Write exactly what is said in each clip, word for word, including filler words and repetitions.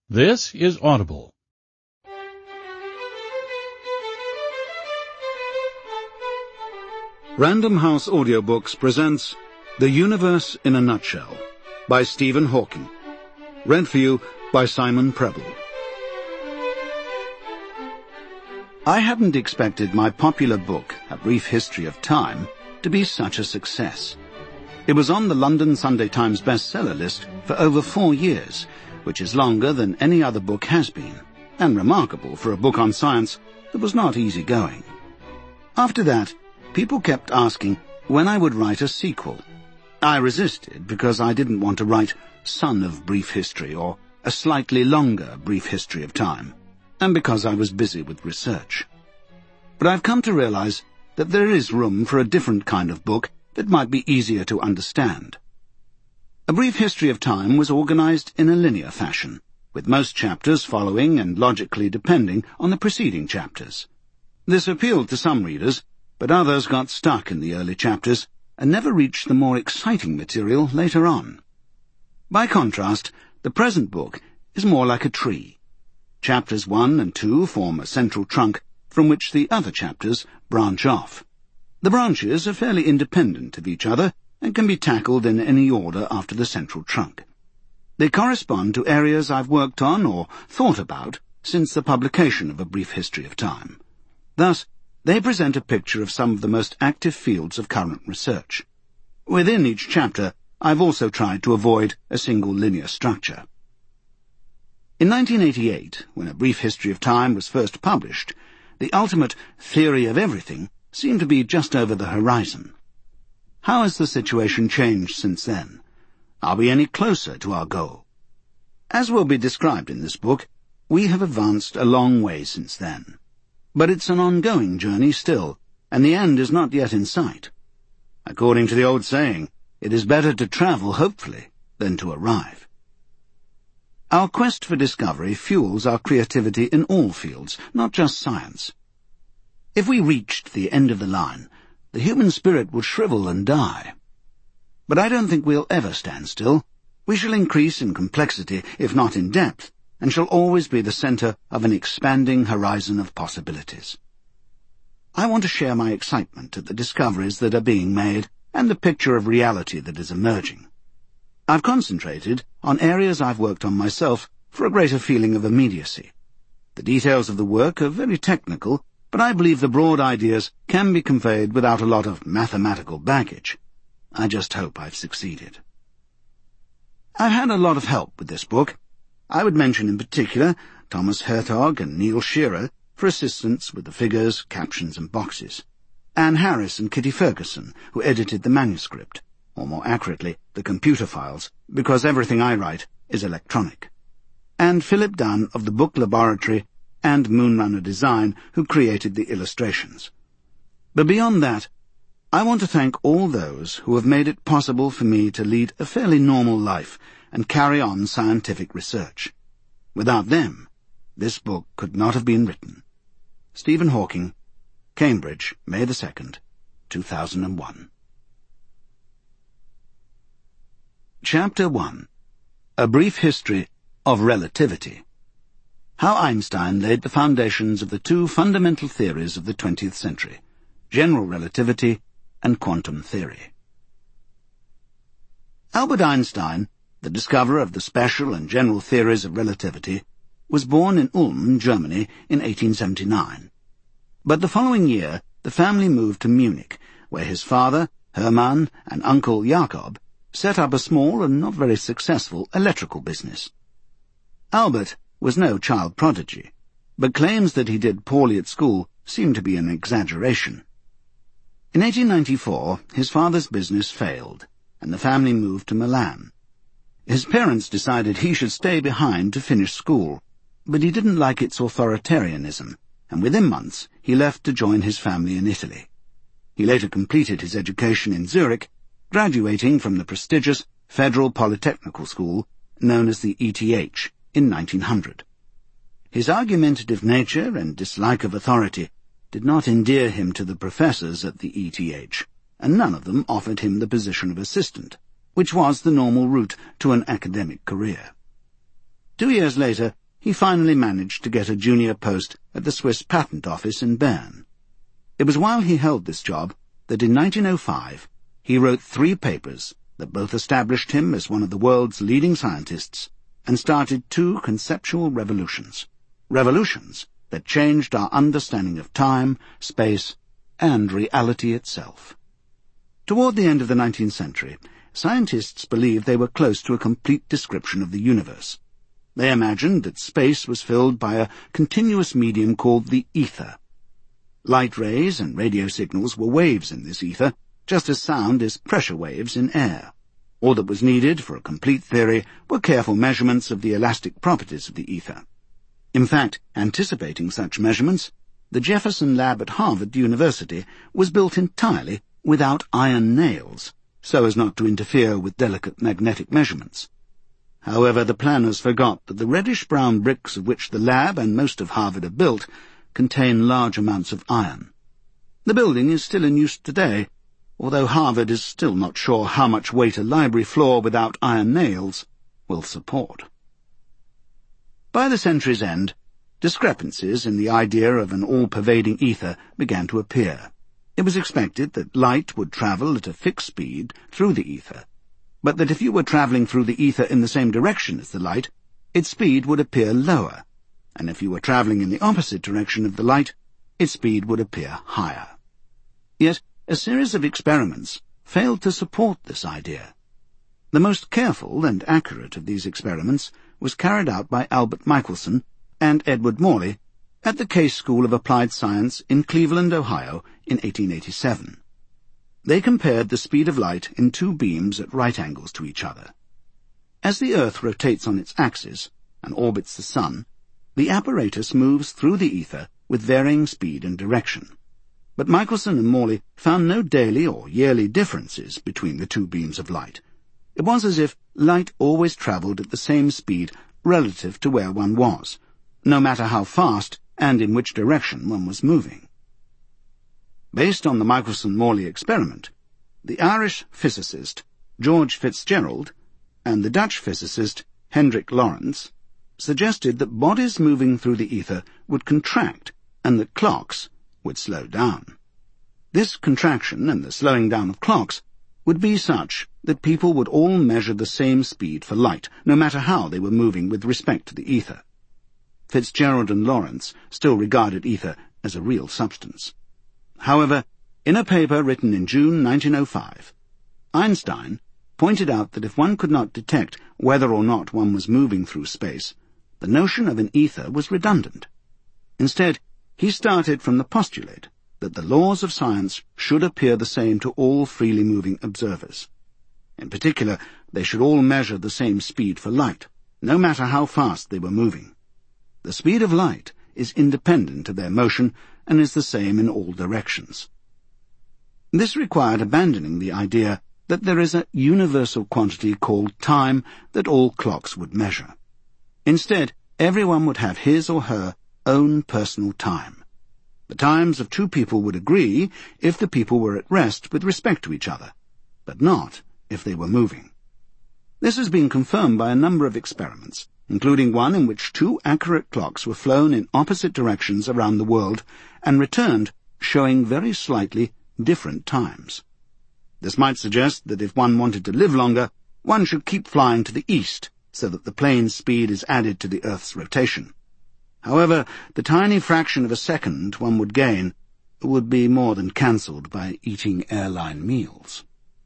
This is Audible. Random House Audiobooks presents The Universe in a Nutshell by Stephen Hawking. Read for you by Simon Preble. I hadn't expected my popular book, A Brief History of Time, to be such a success. It was on the London Sunday Times bestseller list for over four years, which is longer than any other book has been, and remarkable for a book on science that was not easy going. After that, people kept asking when I would write a sequel. I resisted because I didn't want to write Son of Brief History or a slightly longer Brief History of Time, and because I was busy with research. But I've come to realize that there is room for a different kind of book that might be easier to understand. A Brief History of Time was organized in a linear fashion, with most chapters following and logically depending on the preceding chapters. This appealed to some readers, but others got stuck in the early chapters and never reached the more exciting material later on. By contrast, the present book is more like a tree. Chapters one and two form a central trunk from which the other chapters branch off. The branches are fairly independent of each other and can be tackled in any order after the central trunk. They correspond to areas I've worked on or thought about since the publication of A Brief History of Time. Thus, they present a picture of some of the most active fields of current research. Within each chapter, I've also tried to avoid a single linear structure. In nineteen eighty-eight, when A Brief History of Time was first published, the ultimate theory of everything seemed to be just over the horizon. How has the situation changed since then? Are we any closer to our goal? As will be described in this book, we have advanced a long way since then. But it's an ongoing journey still, and the end is not yet in sight. According to the old saying, it is better to travel hopefully than to arrive. Our quest for discovery fuels our creativity in all fields, not just science. If we reached the end of the line, the human spirit would shrivel and die. But I don't think we'll ever stand still. We shall increase in complexity, if not in depth, and shall always be the center of an expanding horizon of possibilities. I want to share my excitement at the discoveries that are being made and the picture of reality that is emerging. I've concentrated on areas I've worked on myself for a greater feeling of immediacy. The details of the work are very technical, but I believe the broad ideas can be conveyed without a lot of mathematical baggage. I just hope I've succeeded. I've had a lot of help with this book. I would mention in particular Thomas Hertog and Neil Shearer for assistance with the figures, captions and boxes, Anne Harris and Kitty Ferguson, who edited the manuscript, or more accurately, the computer files, because everything I write is electronic, and Philip Dunn of the Book Laboratory and Moonrunner Design, who created the illustrations. But beyond that, I want to thank all those who have made it possible for me to lead a fairly normal life and carry on scientific research. Without them, this book could not have been written. Stephen Hawking, Cambridge, May the second, two thousand one. Chapter one. A Brief History of Relativity. How Einstein laid the foundations of the two fundamental theories of the twentieth century, general relativity and quantum theory. Albert Einstein, the discoverer of the special and general theories of relativity, was born in Ulm, Germany, in eighteen seventy-nine. But the following year, the family moved to Munich, where his father, Hermann, and uncle Jakob set up a small and not very successful electrical business. Albert was no child prodigy, but claims that he did poorly at school seem to be an exaggeration. In eighteen ninety-four, his father's business failed, and the family moved to Milan. His parents decided he should stay behind to finish school, but he didn't like its authoritarianism, and within months he left to join his family in Italy. He later completed his education in Zurich, graduating from the prestigious Federal Polytechnical School, known as the E T H, in nineteen hundred. His argumentative nature and dislike of authority did not endear him to the professors at the E T H, and none of them offered him the position of assistant, which was the normal route to an academic career. Two years later, he finally managed to get a junior post at the Swiss Patent Office in Bern. It was while he held this job that in nineteen oh five he wrote three papers that both established him as one of the world's leading scientists and started two conceptual revolutions, revolutions that changed our understanding of time, space, and reality itself. Toward the end of the nineteenth century, scientists believed they were close to a complete description of the universe. They imagined that space was filled by a continuous medium called the ether. Light rays and radio signals were waves in this ether, just as sound is pressure waves in air. All that was needed for a complete theory were careful measurements of the elastic properties of the ether. In fact, anticipating such measurements, the Jefferson Lab at Harvard University was built entirely without iron nails, so as not to interfere with delicate magnetic measurements. However, the planners forgot that the reddish-brown bricks of which the lab and most of Harvard are built contain large amounts of iron. The building is still in use today, although Harvard is still not sure how much weight a library floor without iron nails will support. By the century's end, discrepancies in the idea of an all-pervading ether began to appear. It was expected that light would travel at a fixed speed through the ether, but that if you were travelling through the ether in the same direction as the light, its speed would appear lower, and if you were travelling in the opposite direction of the light, its speed would appear higher. Yet, a series of experiments failed to support this idea. The most careful and accurate of these experiments was carried out by Albert Michelson and Edward Morley at the Case School of Applied Science in Cleveland, Ohio, in eighteen eighty-seven. They compared the speed of light in two beams at right angles to each other. As the Earth rotates on its axis and orbits the Sun, the apparatus moves through the ether with varying speed and direction. But Michelson and Morley found no daily or yearly differences between the two beams of light. It was as if light always travelled at the same speed relative to where one was, no matter how fast and in which direction one was moving. Based on the Michelson-Morley experiment, the Irish physicist George Fitzgerald and the Dutch physicist Hendrik Lorentz suggested that bodies moving through the ether would contract and that clocks would slow down. This contraction and the slowing down of clocks would be such that people would all measure the same speed for light, no matter how they were moving with respect to the ether. Fitzgerald and Lorentz still regarded ether as a real substance. However, in a paper written in June nineteen oh five, Einstein pointed out that if one could not detect whether or not one was moving through space, the notion of an ether was redundant. Instead, he started from the postulate that the laws of science should appear the same to all freely moving observers. In particular, they should all measure the same speed for light, no matter how fast they were moving. The speed of light is independent of their motion and is the same in all directions. This required abandoning the idea that there is a universal quantity called time that all clocks would measure. Instead, everyone would have his or her own personal time. The times of two people would agree if the people were at rest with respect to each other, but not if they were moving. This has been confirmed by a number of experiments, including one in which two accurate clocks were flown in opposite directions around the world and returned showing very slightly different times. This might suggest that if one wanted to live longer, one should keep flying to the east so that the plane's speed is added to the Earth's rotation. However, the tiny fraction of a second one would gain would be more than cancelled by eating airline meals.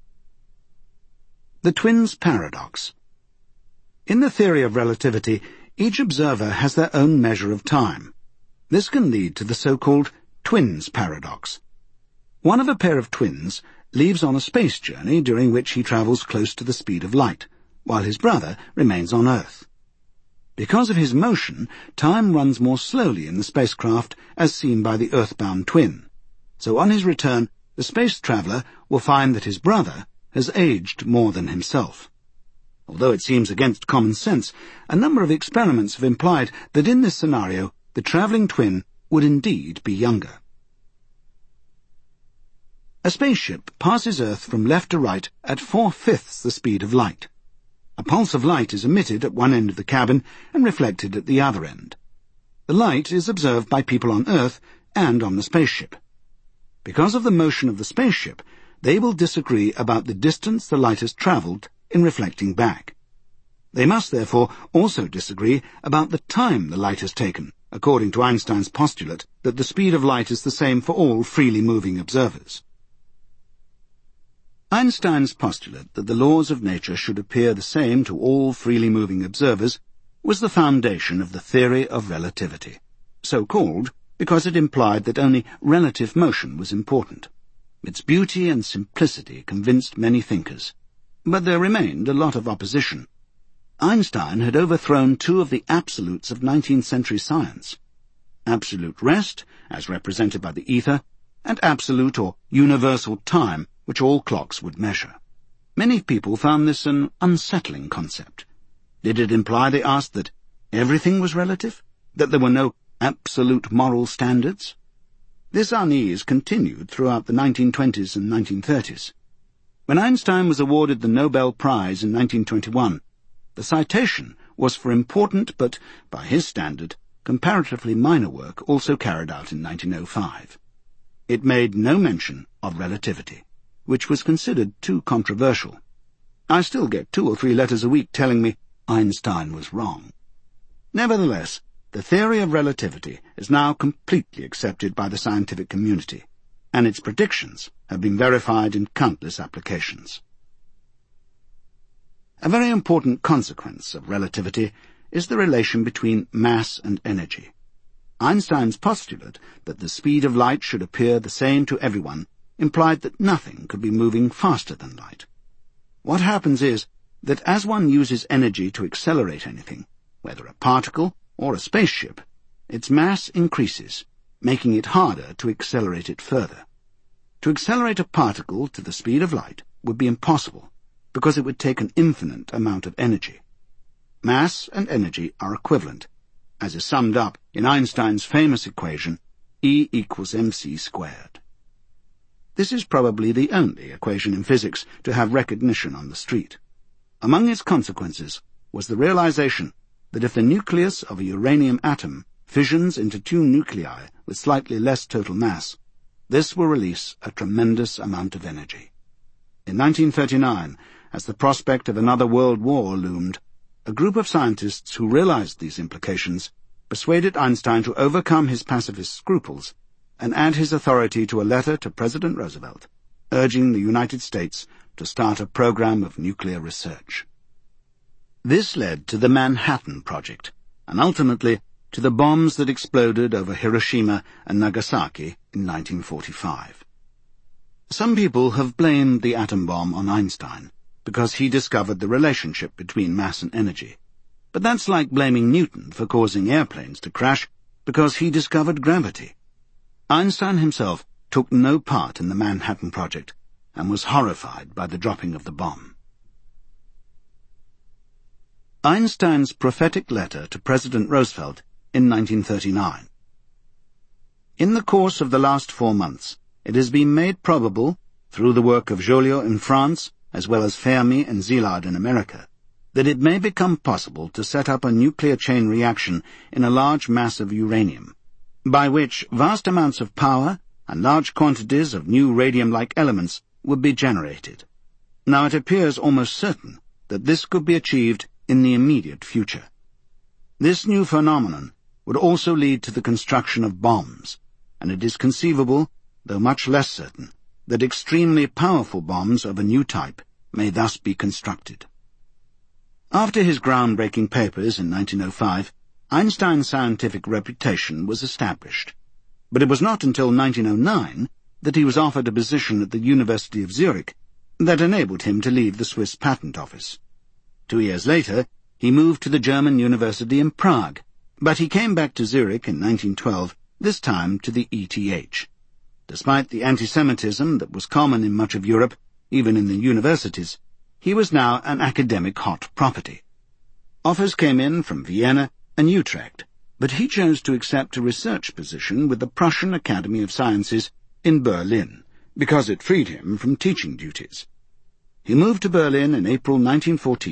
The twins' paradox. In the theory of relativity, each observer has their own measure of time. This can lead to the so-called twins' paradox. One of a pair of twins leaves on a space journey during which he travels close to the speed of light, while his brother remains on Earth. Because of his motion, time runs more slowly in the spacecraft as seen by the earthbound twin. So on his return, the space traveller will find that his brother has aged more than himself. Although it seems against common sense, a number of experiments have implied that in this scenario the travelling twin would indeed be younger. A spaceship passes Earth from left to right at four-fifths the speed of light. A pulse of light is emitted at one end of the cabin and reflected at the other end. The light is observed by people on Earth and on the spaceship. Because of the motion of the spaceship, they will disagree about the distance the light has travelled in reflecting back. They must therefore also disagree about the time the light has taken, according to Einstein's postulate that the speed of light is the same for all freely moving observers. Einstein's postulate that the laws of nature should appear the same to all freely moving observers was the foundation of the theory of relativity, so called because it implied that only relative motion was important. Its beauty and simplicity convinced many thinkers, but there remained a lot of opposition. Einstein had overthrown two of the absolutes of nineteenth century science: absolute rest, as represented by the ether, and absolute or universal time, which all clocks would measure. Many people found this an unsettling concept. Did it imply, they asked, that everything was relative? That there were no absolute moral standards? This unease continued throughout the nineteen twenties and nineteen thirties. When Einstein was awarded the Nobel Prize in nineteen twenty-one, the citation was for important but, by his standard, comparatively minor work also carried out in nineteen oh five. It made no mention of relativity, which was considered too controversial. I still get two or three letters a week telling me Einstein was wrong. Nevertheless, the theory of relativity is now completely accepted by the scientific community, and its predictions have been verified in countless applications. A very important consequence of relativity is the relation between mass and energy. Einstein's postulate that the speed of light should appear the same to everyone implied that nothing could be moving faster than light. What happens is that as one uses energy to accelerate anything, whether a particle or a spaceship, its mass increases, making it harder to accelerate it further. To accelerate a particle to the speed of light would be impossible, because it would take an infinite amount of energy. Mass and energy are equivalent, as is summed up in Einstein's famous equation E equals mc squared. This is probably the only equation in physics to have recognition on the street. Among its consequences was the realization that if the nucleus of a uranium atom fissions into two nuclei with slightly less total mass, this will release a tremendous amount of energy. In nineteen thirty-nine, as the prospect of another world war loomed, a group of scientists who realized these implications persuaded Einstein to overcome his pacifist scruples and add his authority to a letter to President Roosevelt, urging the United States to start a program of nuclear research. This led to the Manhattan Project, and ultimately to the bombs that exploded over Hiroshima and Nagasaki in nineteen forty-five. Some people have blamed the atom bomb on Einstein because he discovered the relationship between mass and energy. But that's like blaming Newton for causing airplanes to crash because he discovered gravity. Einstein himself took no part in the Manhattan Project and was horrified by the dropping of the bomb. Einstein's prophetic letter to President Roosevelt in nineteen thirty-nine. In the course of the last four months, it has been made probable, through the work of Joliot in France, as well as Fermi and Szilard in America, that it may become possible to set up a nuclear chain reaction in a large mass of uranium, by which vast amounts of power and large quantities of new radium-like elements would be generated. Now it appears almost certain that this could be achieved in the immediate future. This new phenomenon would also lead to the construction of bombs, and it is conceivable, though much less certain, that extremely powerful bombs of a new type may thus be constructed. After his groundbreaking papers in nineteen oh five, Einstein's scientific reputation was established, but it was not until nineteen oh nine that he was offered a position at the University of Zurich that enabled him to leave the Swiss Patent Office. Two years later, he moved to the German University in Prague, but he came back to Zurich in nineteen twelve, this time to the E T H. Despite the anti-Semitism that was common in much of Europe, even in the universities, he was now an academic hot property. Offers came in from Vienna and Utrecht, but he chose to accept a research position with the Prussian Academy of Sciences in Berlin, because it freed him from teaching duties. He moved to Berlin in April nineteen fourteen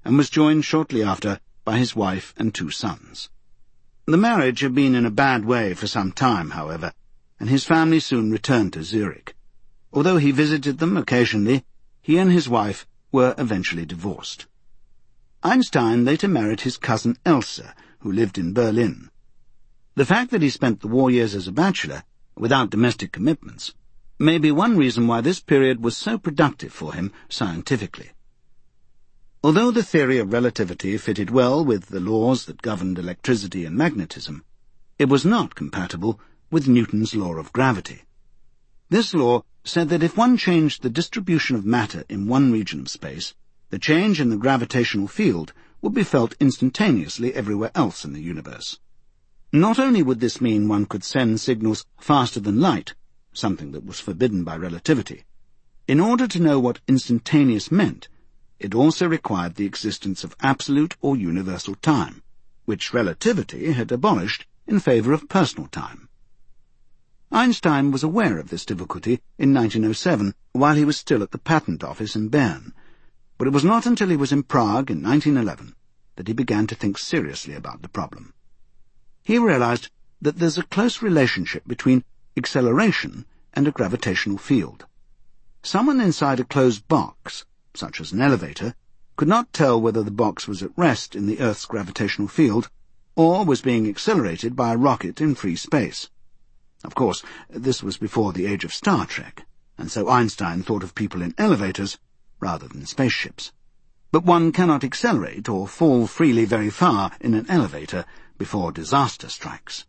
and was joined shortly after by his wife and two sons. The marriage had been in a bad way for some time, however, and his family soon returned to Zurich. Although he visited them occasionally, he and his wife were eventually divorced. Einstein later married his cousin Elsa, who lived in Berlin. The fact that he spent the war years as a bachelor, without domestic commitments, may be one reason why this period was so productive for him scientifically. Although the theory of relativity fitted well with the laws that governed electricity and magnetism, it was not compatible with Newton's law of gravity. This law said that if one changed the distribution of matter in one region of space, the change in the gravitational field would be felt instantaneously everywhere else in the universe. Not only would this mean one could send signals faster than light, something that was forbidden by relativity. In order to know what instantaneous meant, it also required the existence of absolute or universal time, which relativity had abolished in favor of personal time. Einstein was aware of this difficulty in nineteen oh seven, while he was still at the patent office in Bern, but it was not until he was in Prague in nineteen eleven that he began to think seriously about the problem. He realized that there's a close relationship between acceleration and a gravitational field. Someone inside a closed box, such as an elevator, could not tell whether the box was at rest in the Earth's gravitational field or was being accelerated by a rocket in free space. Of course, this was before the age of Star Trek, and so Einstein thought of people in elevators rather than spaceships. But one cannot accelerate or fall freely very far in an elevator before disaster strikes.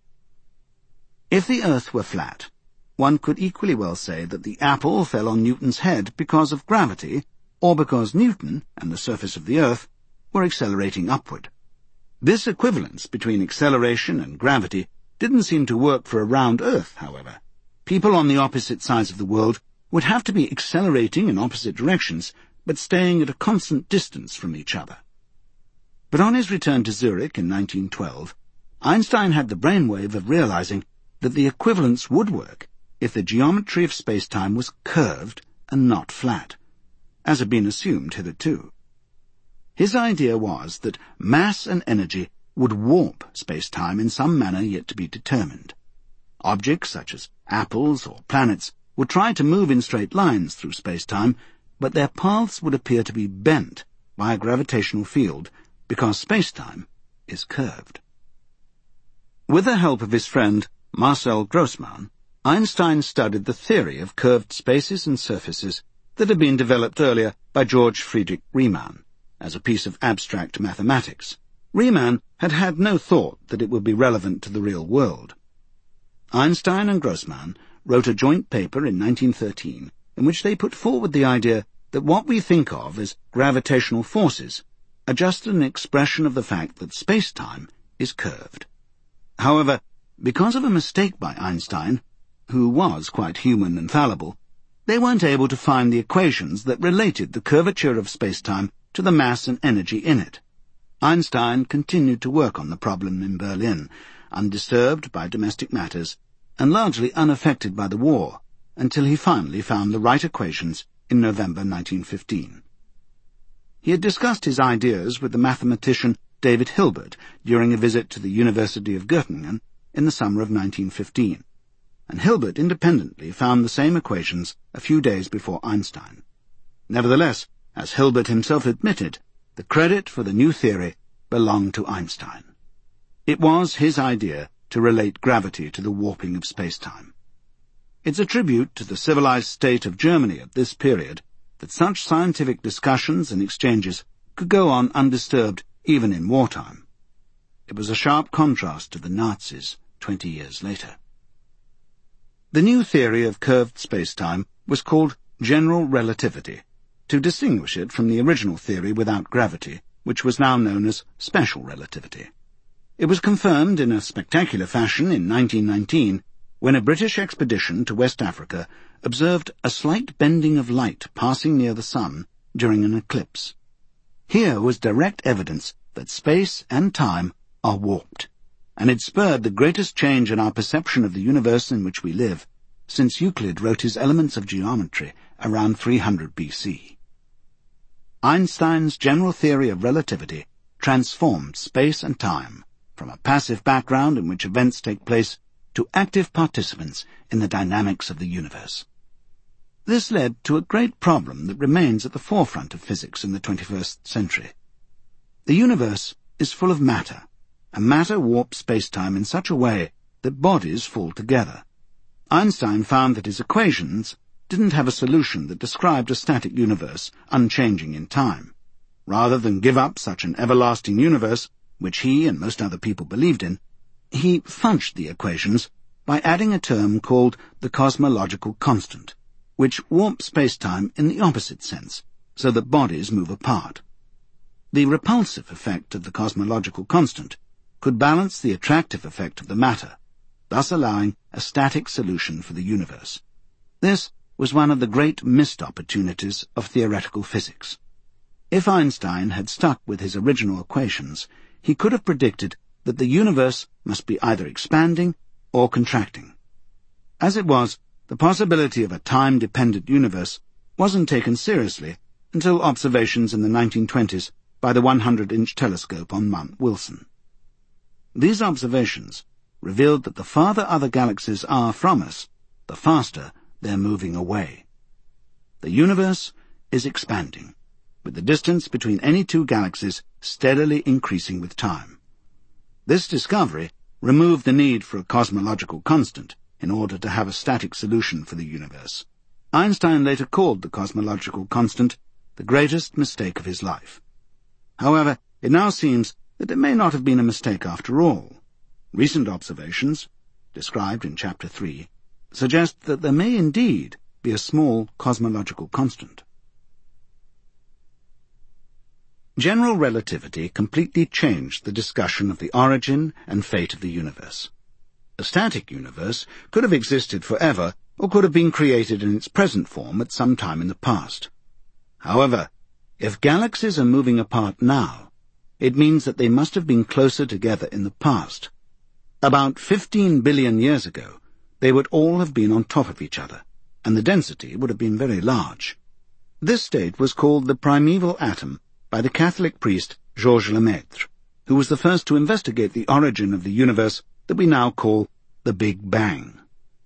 If the Earth were flat, one could equally well say that the apple fell on Newton's head because of gravity, or because Newton and the surface of the Earth were accelerating upward. This equivalence between acceleration and gravity didn't seem to work for a round Earth, however. People on the opposite sides of the world would have to be accelerating in opposite directions, but staying at a constant distance from each other. But on his return to Zurich in nineteen twelve, Einstein had the brainwave of realizing that the equivalence would work if the geometry of space-time was curved and not flat, as had been assumed hitherto. His idea was that mass and energy would warp space-time in some manner yet to be determined. Objects such as apples or planets would try to move in straight lines through space-time, but their paths would appear to be bent by a gravitational field because space-time is curved. With the help of his friend Marcel Grossmann, Einstein studied the theory of curved spaces and surfaces that had been developed earlier by George Friedrich Riemann as a piece of abstract mathematics. Riemann had had no thought that it would be relevant to the real world. Einstein and Grossmann wrote a joint paper in nineteen thirteen in which they put forward the idea that what we think of as gravitational forces are just an expression of the fact that space-time is curved. However, because of a mistake by Einstein, who was quite human and fallible, they weren't able to find the equations that related the curvature of space-time to the mass and energy in it. Einstein continued to work on the problem in Berlin, undisturbed by domestic matters and largely unaffected by the war, until he finally found the right equations in November nineteen fifteen. He had discussed his ideas with the mathematician David Hilbert during a visit to the University of Göttingen in the summer of nineteen fifteen, and Hilbert independently found the same equations a few days before Einstein. Nevertheless, as Hilbert himself admitted, the credit for the new theory belonged to Einstein. It was his idea to relate gravity to the warping of space-time. It's a tribute to the civilized state of Germany at this period that such scientific discussions and exchanges could go on undisturbed even in wartime. It was a sharp contrast to the Nazis twenty years later. The new theory of curved space-time was called general relativity, to distinguish it from the original theory without gravity, which was now known as special relativity. It was confirmed in a spectacular fashion in nineteen nineteen, when a British expedition to West Africa observed a slight bending of light passing near the sun during an eclipse. Here was direct evidence that space and time are warped, and it spurred the greatest change in our perception of the universe in which we live since Euclid wrote his Elements of Geometry around three hundred B C. Einstein's general theory of relativity transformed space and time from a passive background in which events take place to active participants in the dynamics of the universe. This led to a great problem that remains at the forefront of physics in the twenty-first century. The universe is full of matter, and matter warps space-time in such a way that bodies fall together. Einstein found that his equations didn't have a solution that described a static universe unchanging in time. Rather than give up such an everlasting universe, which he and most other people believed in, he fudged the equations by adding a term called the cosmological constant, which warps space-time in the opposite sense, so that bodies move apart. The repulsive effect of the cosmological constant could balance the attractive effect of the matter, thus allowing a static solution for the universe. This was one of the great missed opportunities of theoretical physics. If Einstein had stuck with his original equations, he could have predicted that the universe must be either expanding or contracting. As it was, the possibility of a time-dependent universe wasn't taken seriously until observations in the nineteen twenties by the one hundred inch telescope on Mount Wilson. These observations revealed that the farther other galaxies are from us, the faster they're moving away. The universe is expanding, with the distance between any two galaxies steadily increasing with time. This discovery removed the need for a cosmological constant in order to have a static solution for the universe. Einstein later called the cosmological constant the greatest mistake of his life. However, it now seems that it may not have been a mistake after all. Recent observations, described in Chapter three, suggest that there may indeed be a small cosmological constant. General relativity completely changed the discussion of the origin and fate of the universe. A static universe could have existed forever or could have been created in its present form at some time in the past. However, if galaxies are moving apart now, it means that they must have been closer together in the past. About fifteen billion years ago, they would all have been on top of each other, and the density would have been very large. This state was called the primeval atom by the Catholic priest Georges Lemaitre, who was the first to investigate the origin of the universe that we now call the Big Bang.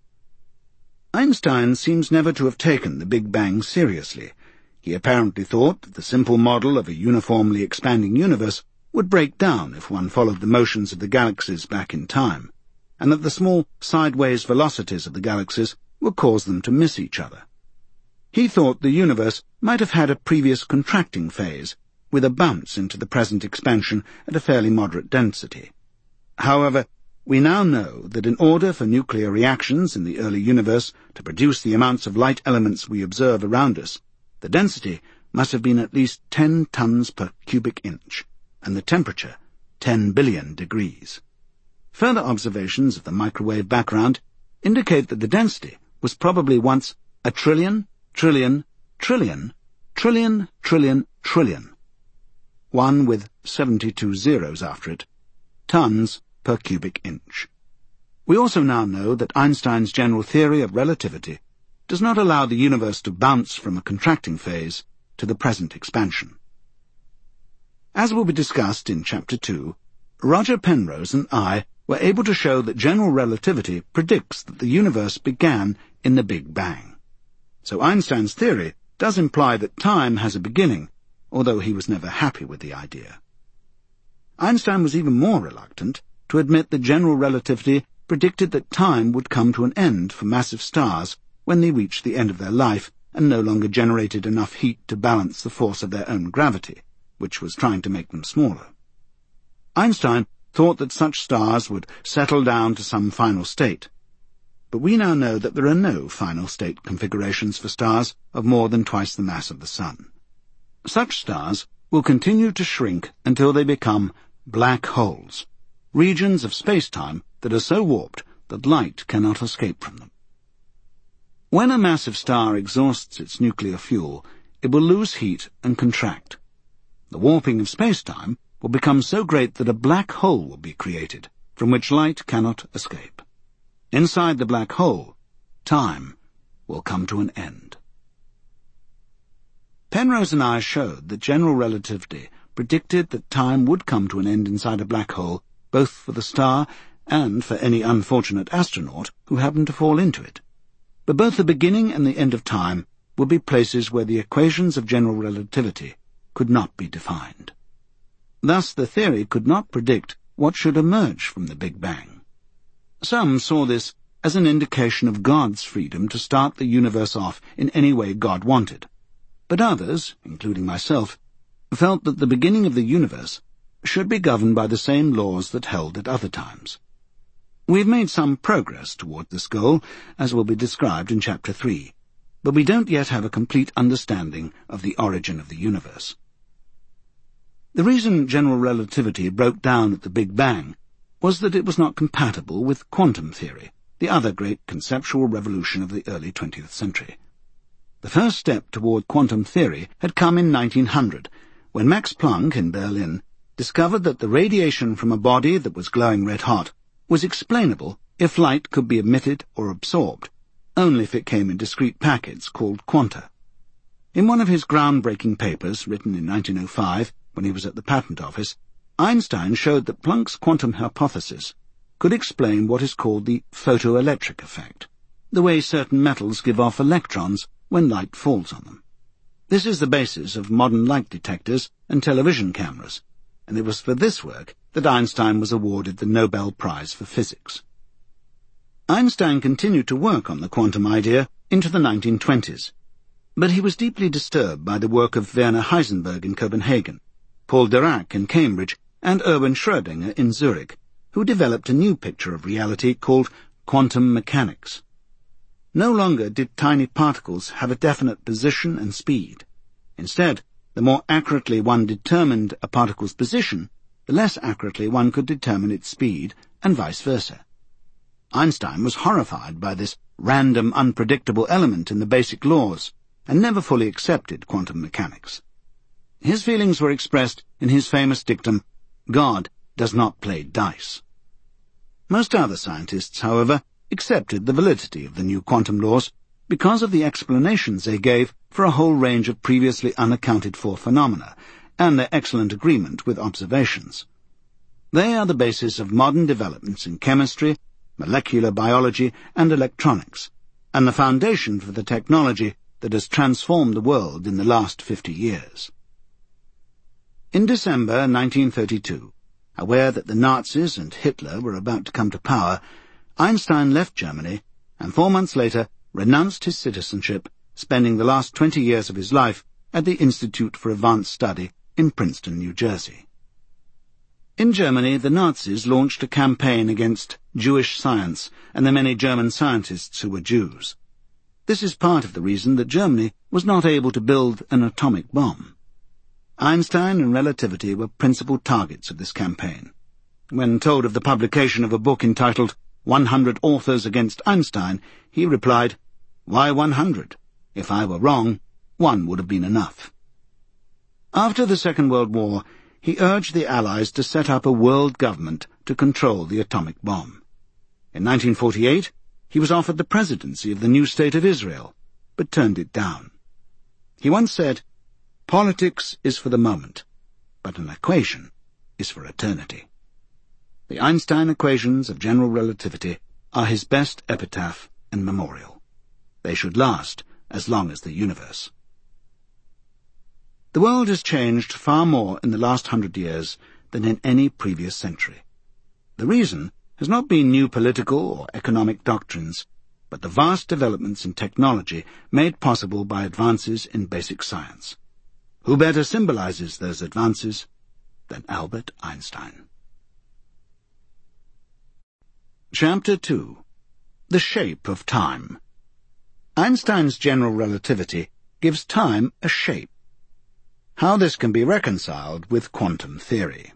Einstein seems never to have taken the Big Bang seriously. He apparently thought that the simple model of a uniformly expanding universe would break down if one followed the motions of the galaxies back in time, and that the small sideways velocities of the galaxies would cause them to miss each other. He thought the universe might have had a previous contracting phase, with a bounce into the present expansion at a fairly moderate density. However, we now know that in order for nuclear reactions in the early universe to produce the amounts of light elements we observe around us, the density must have been at least ten tons per cubic inch, and the temperature ten billion degrees. Further observations of the microwave background indicate that the density was probably once a trillion, trillion, trillion, trillion, trillion, trillion, one with seventy-two zeros after it, tons per cubic inch. We also now know that Einstein's general theory of relativity does not allow the universe to bounce from a contracting phase to the present expansion. As will be discussed in Chapter two, Roger Penrose and I were able to show that general relativity predicts that the universe began in the Big Bang. So Einstein's theory does imply that time has a beginning, although he was never happy with the idea. Einstein was even more reluctant to admit that general relativity predicted that time would come to an end for massive stars when they reached the end of their life and no longer generated enough heat to balance the force of their own gravity, which was trying to make them smaller. Einstein thought that such stars would settle down to some final state, but we now know that there are no final state configurations for stars of more than twice the mass of the Sun. Such stars will continue to shrink until they become black holes, regions of space-time that are so warped that light cannot escape from them. When a massive star exhausts its nuclear fuel, it will lose heat and contract. The warping of space-time will become so great that a black hole will be created, from which light cannot escape. Inside the black hole, time will come to an end. Penrose and I showed that general relativity predicted that time would come to an end inside a black hole, both for the star and for any unfortunate astronaut who happened to fall into it. But both the beginning and the end of time would be places where the equations of general relativity could not be defined. Thus the theory could not predict what should emerge from the Big Bang. Some saw this as an indication of God's freedom to start the universe off in any way God wanted, but others, including myself, felt that the beginning of the universe should be governed by the same laws that held at other times. We've made some progress toward this goal, as will be described in Chapter three, but we don't yet have a complete understanding of the origin of the universe. The reason general relativity broke down at the Big Bang was that it was not compatible with quantum theory, the other great conceptual revolution of the early twentieth century. The first step toward quantum theory had come in nineteen hundred, when Max Planck in Berlin discovered that the radiation from a body that was glowing red-hot was explainable if light could be emitted or absorbed, only if it came in discrete packets called quanta. In one of his groundbreaking papers, written in nineteen oh five, when he was at the Patent Office, Einstein showed that Planck's quantum hypothesis could explain what is called the photoelectric effect, the way certain metals give off electrons when light falls on them. This is the basis of modern light detectors and television cameras, and it was for this work that Einstein was awarded the Nobel Prize for Physics. Einstein continued to work on the quantum idea into the nineteen twenties, but he was deeply disturbed by the work of Werner Heisenberg in Copenhagen, Paul Dirac in Cambridge, and Erwin Schrödinger in Zurich, who developed a new picture of reality called quantum mechanics. No longer did tiny particles have a definite position and speed. Instead, the more accurately one determined a particle's position, the less accurately one could determine its speed, and vice versa. Einstein was horrified by this random, unpredictable element in the basic laws, and never fully accepted quantum mechanics. His feelings were expressed in his famous dictum, "God does not play dice." Most other scientists, however, accepted the validity of the new quantum laws because of the explanations they gave for a whole range of previously unaccounted-for phenomena, and their excellent agreement with observations. They are the basis of modern developments in chemistry, molecular biology, and electronics, and the foundation for the technology that has transformed the world in the last fifty years. In December nineteen thirty-two, aware that the Nazis and Hitler were about to come to power, Einstein left Germany, and four months later renounced his citizenship, spending the last twenty years of his life at the Institute for Advanced Study in Princeton, New Jersey. In Germany, the Nazis launched a campaign against Jewish science and the many German scientists who were Jews. This is part of the reason that Germany was not able to build an atomic bomb. Einstein and relativity were principal targets of this campaign. When told of the publication of a book entitled one hundred Authors Against Einstein, he replied, "Why one hundred? If I were wrong, one would have been enough." After the Second World War, he urged the Allies to set up a world government to control the atomic bomb. In nineteen forty-eight, he was offered the presidency of the new state of Israel, but turned it down. He once said, "Politics is for the moment, but an equation is for eternity." The Einstein equations of general relativity are his best epitaph and memorial. They should last as long as the universe. The world has changed far more in the last hundred years than in any previous century. The reason has not been new political or economic doctrines, but the vast developments in technology made possible by advances in basic science. Who better symbolizes those advances than Albert Einstein? Chapter two. The Shape of Time. Einstein's general relativity gives time a shape. How this can be reconciled with quantum theory.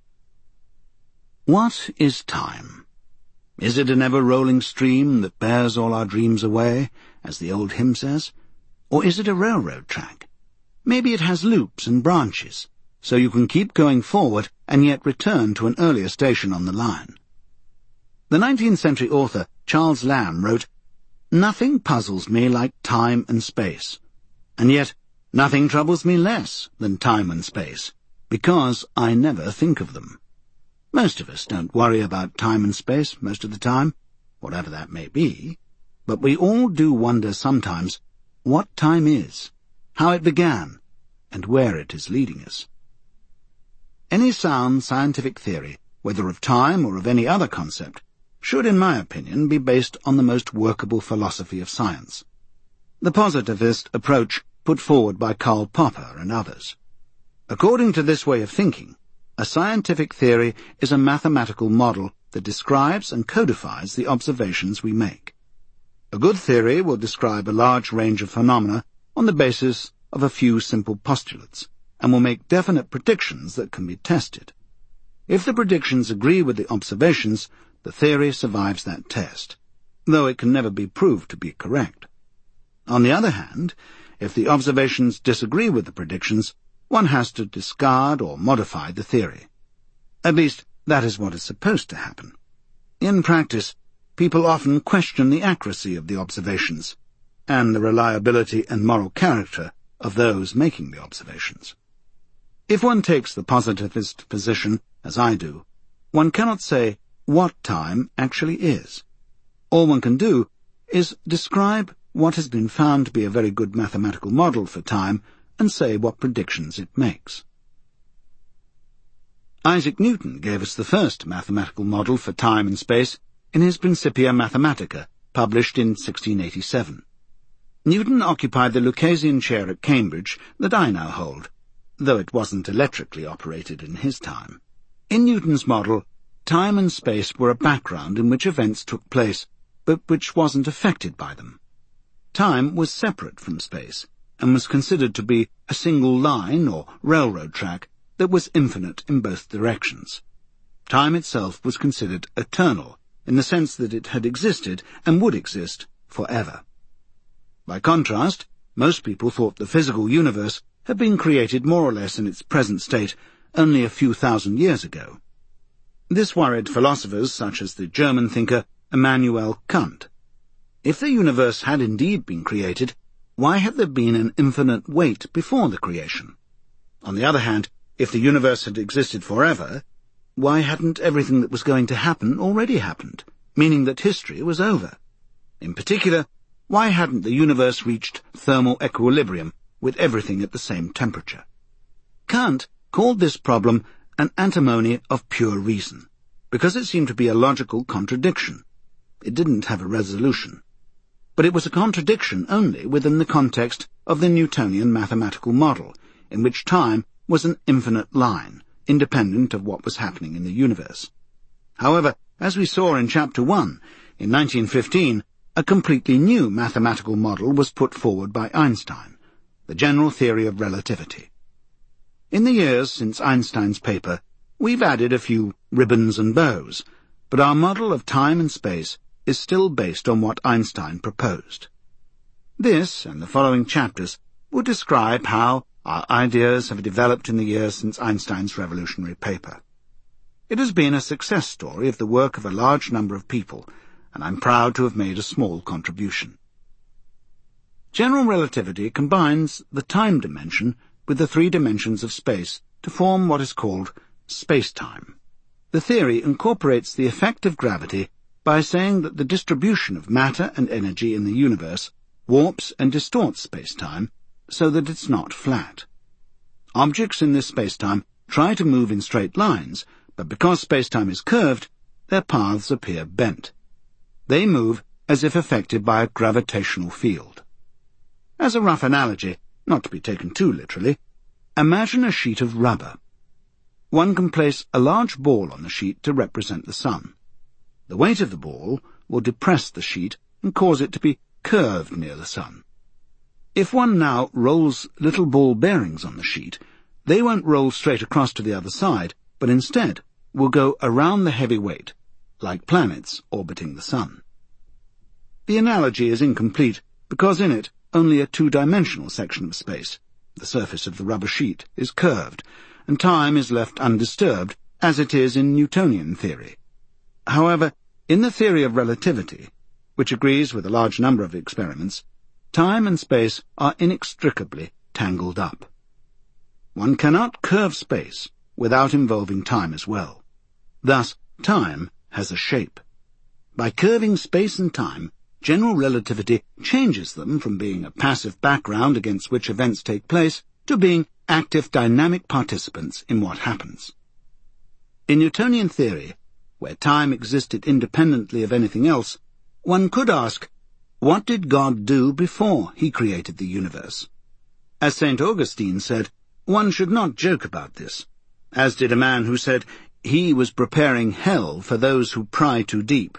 What is time? Is it an ever-rolling stream that bears all our dreams away, as the old hymn says? Or is it a railroad track? Maybe it has loops and branches, so you can keep going forward and yet return to an earlier station on the line. The nineteenth century author Charles Lamb wrote, "Nothing puzzles me like time and space, and yet Nothing troubles me less than time and space, because I never think of them. Most of us don't worry about time and space most of the time, whatever that may be, but we all do wonder sometimes what time is, how it began, and where it is leading us. Any sound scientific theory, whether of time or of any other concept, should, in my opinion, be based on the most workable philosophy of science, the positivist approach put forward by Karl Popper and others. According to this way of thinking, a scientific theory is a mathematical model that describes and codifies the observations we make. A good theory will describe a large range of phenomena on the basis of a few simple postulates, and will make definite predictions that can be tested. If the predictions agree with the observations, the theory survives that test, though it can never be proved to be correct. On the other hand, if the observations disagree with the predictions, one has to discard or modify the theory. At least, that is what is supposed to happen. In practice, people often question the accuracy of the observations, and the reliability and moral character of those making the observations. If one takes the positivist position, as I do, one cannot say what time actually is. All one can do is describe what has been found to be a very good mathematical model for time and say what predictions it makes. Isaac Newton gave us the first mathematical model for time and space in his Principia Mathematica, published in sixteen eighty-seven. Newton occupied the Lucasian chair at Cambridge that I now hold, though it wasn't electrically operated in his time. In Newton's model, time and space were a background in which events took place, but which wasn't affected by them. Time was separate from space, and was considered to be a single line or railroad track that was infinite in both directions. Time itself was considered eternal, in the sense that it had existed and would exist forever. By contrast, most people thought the physical universe had been created more or less in its present state only a few thousand years ago. This worried philosophers such as the German thinker Immanuel Kant. If the universe had indeed been created, why had there been an infinite wait before the creation? On the other hand, if the universe had existed forever, why hadn't everything that was going to happen already happened, meaning that history was over? In particular, why hadn't the universe reached thermal equilibrium with everything at the same temperature? Kant called this problem an antinomy of pure reason, because it seemed to be a logical contradiction. It didn't have a resolution. But it was a contradiction only within the context of the Newtonian mathematical model, in which time was an infinite line, independent of what was happening in the universe. However, as we saw in Chapter one, in nineteen fifteen, a completely new mathematical model was put forward by Einstein, the general theory of relativity. In the years since Einstein's paper, we've added a few ribbons and bows, but our model of time and space is still based on what Einstein proposed. This and the following chapters will describe how our ideas have developed in the years since Einstein's revolutionary paper. It has been a success story of the work of a large number of people, and I'm proud to have made a small contribution. General relativity combines the time dimension with the three dimensions of space to form what is called space-time. The theory incorporates the effect of gravity by saying that the distribution of matter and energy in the universe warps and distorts space-time so that it's not flat. Objects in this space-time try to move in straight lines, but because space-time is curved, their paths appear bent. They move as if affected by a gravitational field. As a rough analogy, not to be taken too literally, imagine a sheet of rubber. One can place a large ball on the sheet to represent the sun. The weight of the ball will depress the sheet and cause it to be curved near the sun. If one now rolls little ball bearings on the sheet, they won't roll straight across to the other side, but instead will go around the heavy weight, like planets orbiting the sun. The analogy is incomplete because in it only a two-dimensional section of space, the surface of the rubber sheet, is curved, and time is left undisturbed, as it is in Newtonian theory. However, in the theory of relativity, which agrees with a large number of experiments, time and space are inextricably tangled up. One cannot curve space without involving time as well. Thus, time has a shape. By curving space and time, general relativity changes them from being a passive background against which events take place to being active dynamic participants in what happens. In Newtonian theory, where time existed independently of anything else, one could ask, what did God do before he created the universe? As Saint Augustine said, one should not joke about this, as did a man who said he was preparing hell for those who pry too deep.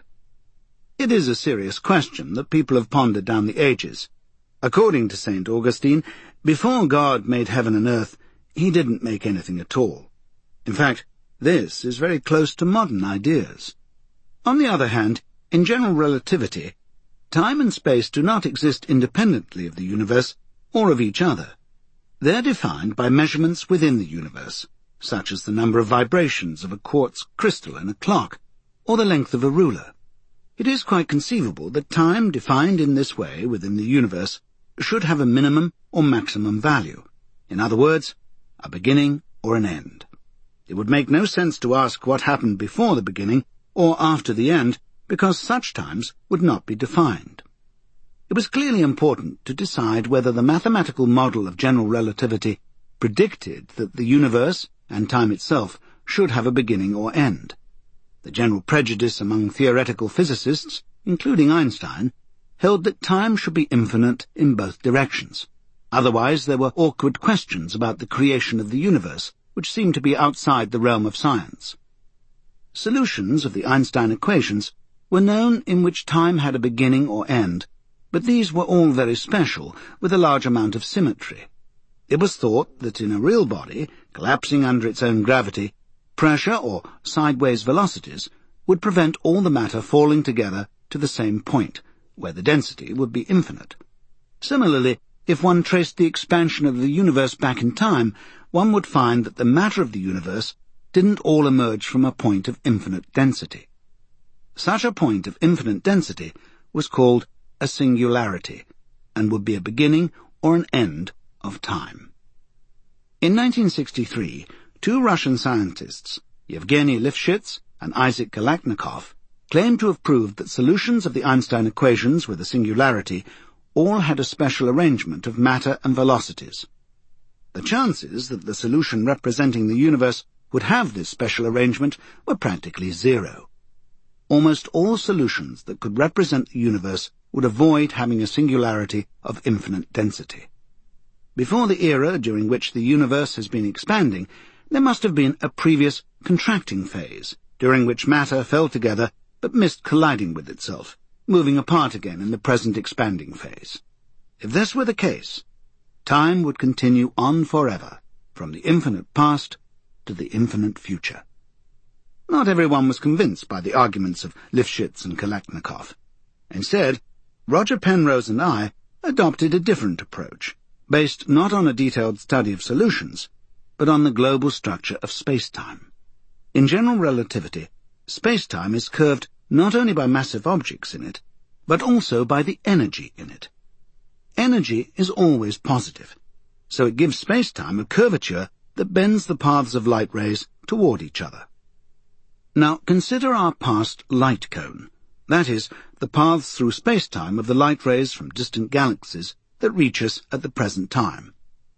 It is a serious question that people have pondered down the ages. According to Saint Augustine, before God made heaven and earth, he didn't make anything at all. In fact, this is very close to modern ideas. On the other hand, in general relativity, time and space do not exist independently of the universe or of each other. They are defined by measurements within the universe, such as the number of vibrations of a quartz crystal in a clock, or the length of a ruler. It is quite conceivable that time defined in this way within the universe should have a minimum or maximum value. In other words, a beginning or an end. It would make no sense to ask what happened before the beginning or after the end, because such times would not be defined. It was clearly important to decide whether the mathematical model of general relativity predicted that the universe and time itself should have a beginning or end. The general prejudice among theoretical physicists, including Einstein, held that time should be infinite in both directions. Otherwise there were awkward questions about the creation of the universe, which seemed to be outside the realm of science. Solutions of the Einstein equations were known in which time had a beginning or end, but these were all very special, with a large amount of symmetry. It was thought that in a real body, collapsing under its own gravity, pressure or sideways velocities would prevent all the matter falling together to the same point, where the density would be infinite. Similarly, if one traced the expansion of the universe back in time, one would find that the matter of the universe didn't all emerge from a point of infinite density. Such a point of infinite density was called a singularity, and would be a beginning or an end of time. In nineteen sixty-three, two Russian scientists, Yevgeny Lifshitz and Isaac Galaknikov, claimed to have proved that solutions of the Einstein equations with a singularity all had a special arrangement of matter and velocities. The chances that the solution representing the universe would have this special arrangement were practically zero. Almost all solutions that could represent the universe would avoid having a singularity of infinite density. Before the era during which the universe has been expanding, there must have been a previous contracting phase, during which matter fell together but missed colliding with itself, moving apart again in the present expanding phase. If this were the case, time would continue on forever, from the infinite past to the infinite future. Not everyone was convinced by the arguments of Lifshitz and Galaknikov. Instead, Roger Penrose and I adopted a different approach, based not on a detailed study of solutions, but on the global structure of space-time. In general relativity, space-time is curved not only by massive objects in it, but also by the energy in it. Energy is always positive, so it gives space-time a curvature that bends the paths of light rays toward each other. Now consider our past light cone, that is, the paths through space-time of the light rays from distant galaxies that reach us at the present time.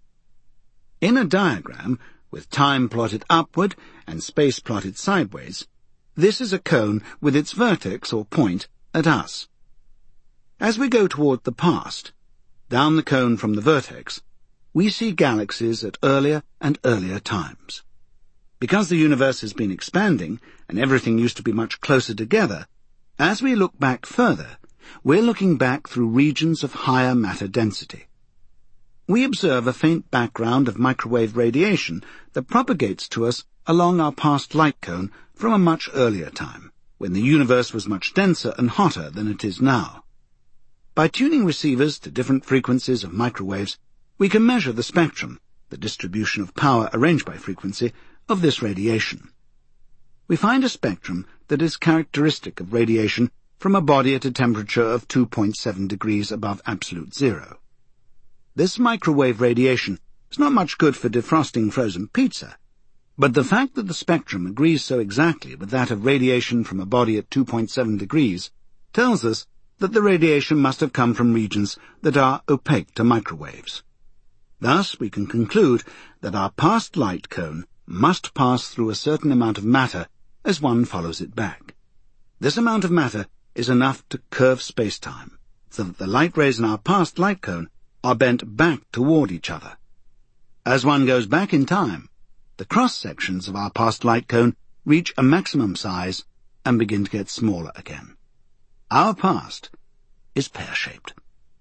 In a diagram, with time plotted upward and space plotted sideways, this is a cone with its vertex or point at us. As we go toward the past, down the cone from the vertex, we see galaxies at earlier and earlier times. Because the universe has been expanding and everything used to be much closer together, as we look back further, we're looking back through regions of higher matter density. We observe a faint background of microwave radiation that propagates to us along our past light cone from a much earlier time, when the universe was much denser and hotter than it is now. By tuning receivers to different frequencies of microwaves, we can measure the spectrum, the distribution of power arranged by frequency, of this radiation. We find a spectrum that is characteristic of radiation from a body at a temperature of two point seven degrees above absolute zero. This microwave radiation is not much good for defrosting frozen pizza, but the fact that the spectrum agrees so exactly with that of radiation from a body at two point seven degrees tells us that the radiation must have come from regions that are opaque to microwaves. Thus, we can conclude that our past light cone must pass through a certain amount of matter as one follows it back. This amount of matter is enough to curve space-time, so that the light rays in our past light cone are bent back toward each other. As one goes back in time, the cross-sections of our past light cone reach a maximum size and begin to get smaller again. Our past is pear-shaped.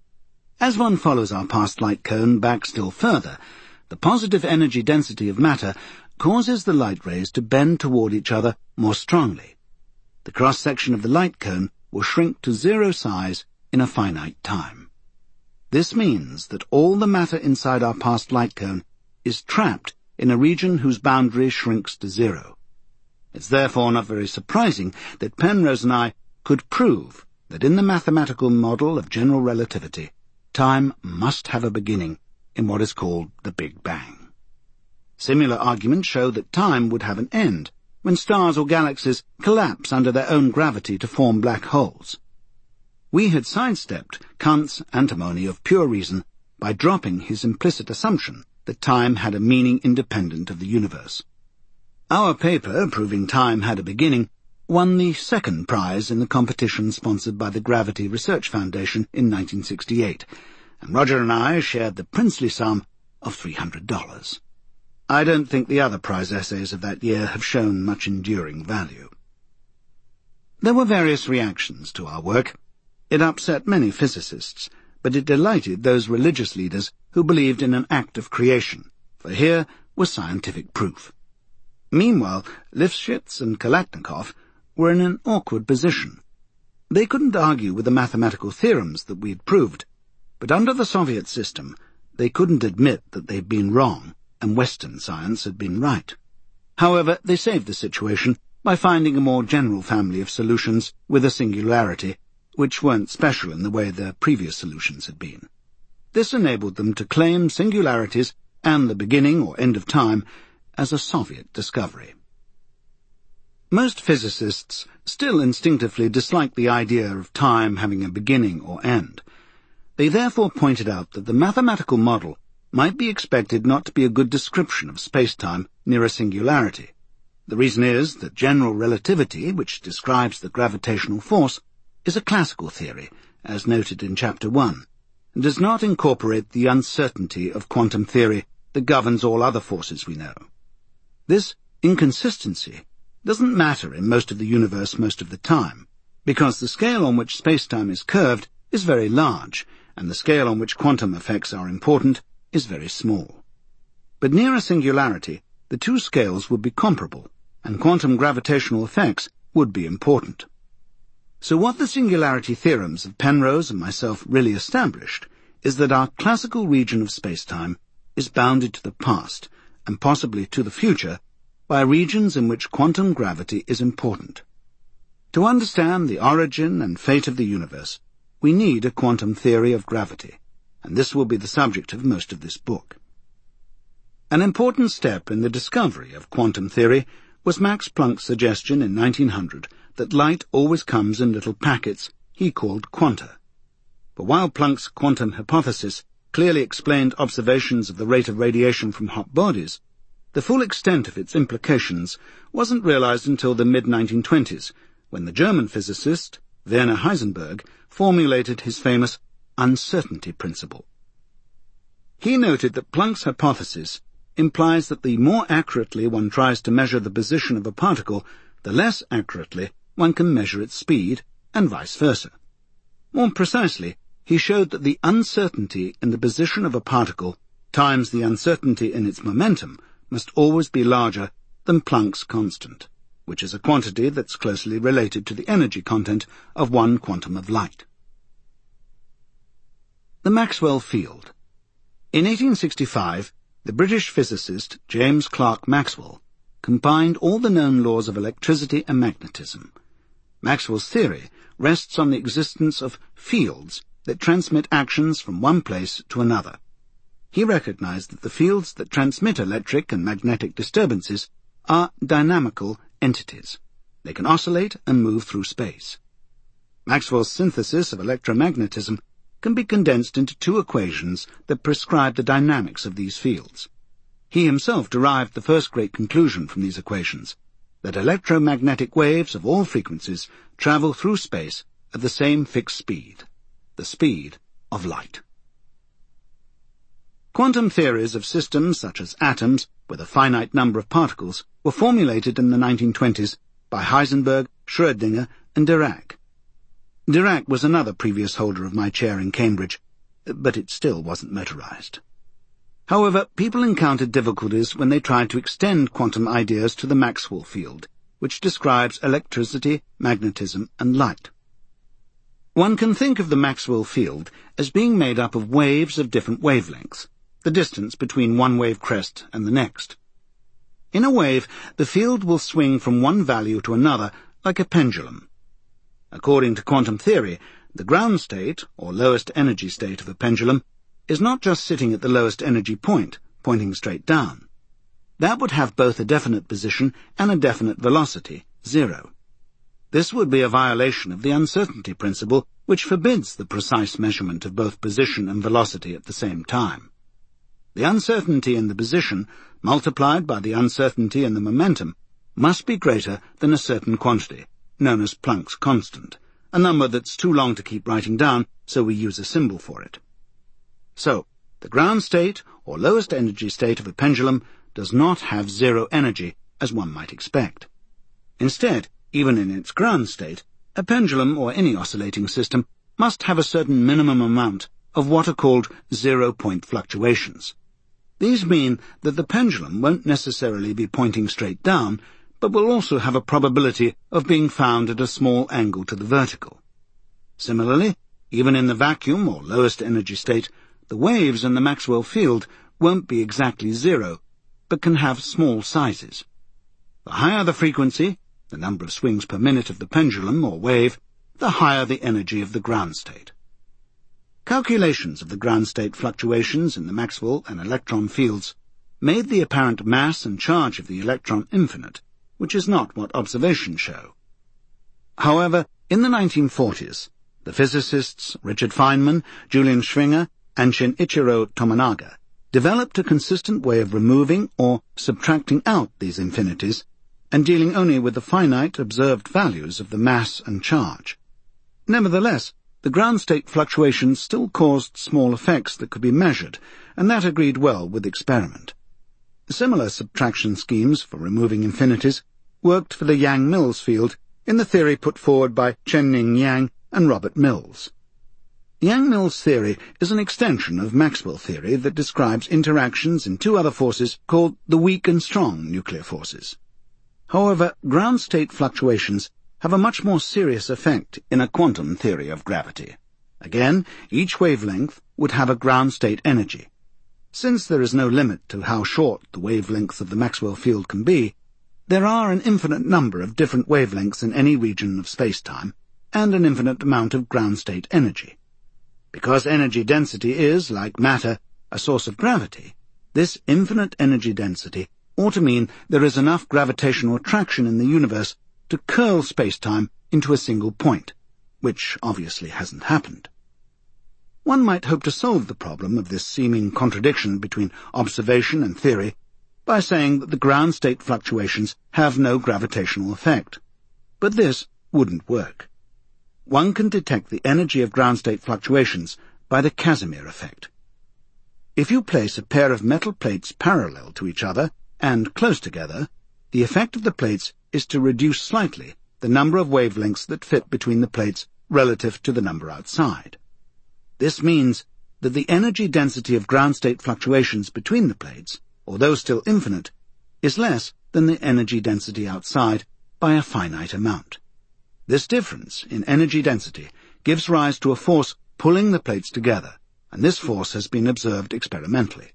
As one follows our past light cone back still further, the positive energy density of matter causes the light rays to bend toward each other more strongly. The cross-section of the light cone will shrink to zero size in a finite time. This means that all the matter inside our past light cone is trapped in a region whose boundary shrinks to zero. It's therefore not very surprising that Penrose and I could prove that in the mathematical model of general relativity, time must have a beginning in what is called the Big Bang. Similar arguments show that time would have an end when stars or galaxies collapse under their own gravity to form black holes. We had sidestepped Kant's antinomy of pure reason by dropping his implicit assumption that time had a meaning independent of the universe. Our paper, proving time had a beginning, won the second prize in the competition sponsored by the Gravity Research Foundation in nineteen sixty-eight, and Roger and I shared the princely sum of three hundred dollars. I don't think the other prize essays of that year have shown much enduring value. There were various reactions to our work. It upset many physicists, but it delighted those religious leaders who believed in an act of creation, for here was scientific proof. Meanwhile, Lifshitz and Kalashnikov were in an awkward position. They couldn't argue with the mathematical theorems that we had proved, but under the Soviet system they couldn't admit that they'd been wrong and Western science had been right. However, they saved the situation by finding a more general family of solutions with a singularity, which weren't special in the way their previous solutions had been. This enabled them to claim singularities and the beginning or end of time as a Soviet discovery. Most physicists still instinctively dislike the idea of time having a beginning or end. They therefore pointed out that the mathematical model might be expected not to be a good description of space-time near a singularity. The reason is that general relativity, which describes the gravitational force, is a classical theory, as noted in Chapter one, and does not incorporate the uncertainty of quantum theory that governs all other forces we know. This inconsistency doesn't matter in most of the universe most of the time, because the scale on which space-time is curved is very large, and the scale on which quantum effects are important is very small. But near a singularity, the two scales would be comparable, and quantum gravitational effects would be important. So what the singularity theorems of Penrose and myself really established is that our classical region of space-time is bounded to the past, and possibly to the future, by regions in which quantum gravity is important. To understand the origin and fate of the universe, we need a quantum theory of gravity, and this will be the subject of most of this book. An important step in the discovery of quantum theory was Max Planck's suggestion in nineteen hundred that light always comes in little packets he called quanta. But while Planck's quantum hypothesis clearly explained observations of the rate of radiation from hot bodies, the full extent of its implications wasn't realized until the mid nineteen twenties, when the German physicist Werner Heisenberg formulated his famous uncertainty principle. He noted that Planck's hypothesis implies that the more accurately one tries to measure the position of a particle, the less accurately one can measure its speed, and vice versa. More precisely, he showed that the uncertainty in the position of a particle times the uncertainty in its momentum must always be larger than Planck's constant, which is a quantity that's closely related to the energy content of one quantum of light. The Maxwell field. In eighteen sixty-five, the British physicist James Clerk Maxwell combined all the known laws of electricity and magnetism. Maxwell's theory rests on the existence of fields that transmit actions from one place to another, he recognized that the fields that transmit electric and magnetic disturbances are dynamical entities. They can oscillate and move through space. Maxwell's synthesis of electromagnetism can be condensed into two equations that prescribe the dynamics of these fields. He himself derived the first great conclusion from these equations, that electromagnetic waves of all frequencies travel through space at the same fixed speed, the speed of light. Quantum theories of systems such as atoms with a finite number of particles were formulated in the nineteen twenties by Heisenberg, Schrödinger, and Dirac. Dirac was another previous holder of my chair in Cambridge, but it still wasn't motorized. However, people encountered difficulties when they tried to extend quantum ideas to the Maxwell field, which describes electricity, magnetism, and light. One can think of the Maxwell field as being made up of waves of different wavelengths, the distance between one wave crest and the next. In a wave, the field will swing from one value to another like a pendulum. According to quantum theory, the ground state, or lowest energy state of a pendulum, is not just sitting at the lowest energy point, pointing straight down. That would have both a definite position and a definite velocity, zero. This would be a violation of the uncertainty principle, which forbids the precise measurement of both position and velocity at the same time. The uncertainty in the position, multiplied by the uncertainty in the momentum, must be greater than a certain quantity, known as Planck's constant, a number that's too long to keep writing down, so we use a symbol for it. So, the ground state, or lowest energy state of a pendulum, does not have zero energy, as one might expect. Instead, even in its ground state, a pendulum or any oscillating system must have a certain minimum amount of what are called zero-point fluctuations. These mean that the pendulum won't necessarily be pointing straight down, but will also have a probability of being found at a small angle to the vertical. Similarly, even in the vacuum or lowest energy state, the waves in the Maxwell field won't be exactly zero, but can have small sizes. The higher the frequency, the number of swings per minute of the pendulum or wave, the higher the energy of the ground state. Calculations of the ground state fluctuations in the Maxwell and electron fields made the apparent mass and charge of the electron infinite, which is not what observations show. However, in the nineteen forties, the physicists Richard Feynman, Julian Schwinger, and Shinichiro Tominaga developed a consistent way of removing or subtracting out these infinities and dealing only with the finite observed values of the mass and charge. Nevertheless, the ground state fluctuations still caused small effects that could be measured, and that agreed well with experiment. Similar subtraction schemes for removing infinities worked for the Yang-Mills field in the theory put forward by Chen-Ning Yang and Robert Mills. Yang-Mills theory is an extension of Maxwell theory that describes interactions in two other forces called the weak and strong nuclear forces. However, ground state fluctuations have a much more serious effect in a quantum theory of gravity. Again, each wavelength would have a ground state energy. Since there is no limit to how short the wavelengths of the Maxwell field can be, there are an infinite number of different wavelengths in any region of space-time, and an infinite amount of ground state energy. Because energy density is, like matter, a source of gravity, this infinite energy density ought to mean there is enough gravitational attraction in the universe to curl space-time into a single point, which obviously hasn't happened. One might hope to solve the problem of this seeming contradiction between observation and theory by saying that the ground state fluctuations have no gravitational effect. But this wouldn't work. One can detect the energy of ground state fluctuations by the Casimir effect. If you place a pair of metal plates parallel to each other and close together, the effect of the plates is to reduce slightly the number of wavelengths that fit between the plates relative to the number outside. This means that the energy density of ground state fluctuations between the plates, although still infinite, is less than the energy density outside by a finite amount. This difference in energy density gives rise to a force pulling the plates together, and this force has been observed experimentally.